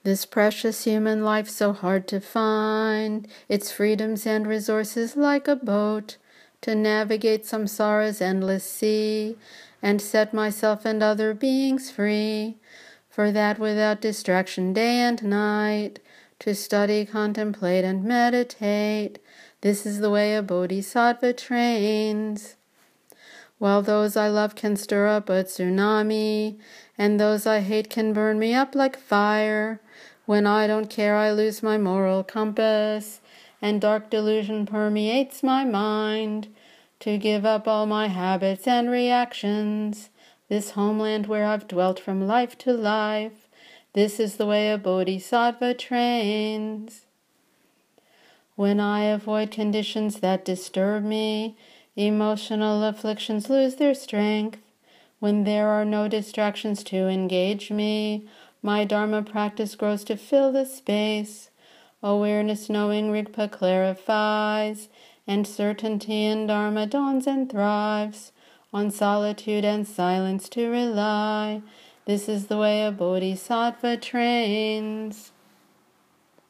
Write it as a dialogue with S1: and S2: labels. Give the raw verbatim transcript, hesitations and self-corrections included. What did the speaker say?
S1: This precious human life so hard to find, its freedoms and resources like a boat, to navigate samsara's endless sea, and set myself and other beings free, for that without distraction day and night, to study, contemplate, and meditate. This is the way a bodhisattva trains. While those I love can stir up a tsunami, and those I hate can burn me up like fire, when I don't care I lose my moral compass, and dark delusion permeates my mind, to give up all my habits and reactions, this homeland where I've dwelt from life to life. This is the way a bodhisattva trains. When I avoid conditions that disturb me, emotional afflictions lose their strength. When there are no distractions to engage me, my Dharma practice grows to fill the space. Awareness knowing Rigpa clarifies, and certainty in Dharma dawns and thrives. On solitude and silence to rely. This is the way a bodhisattva trains.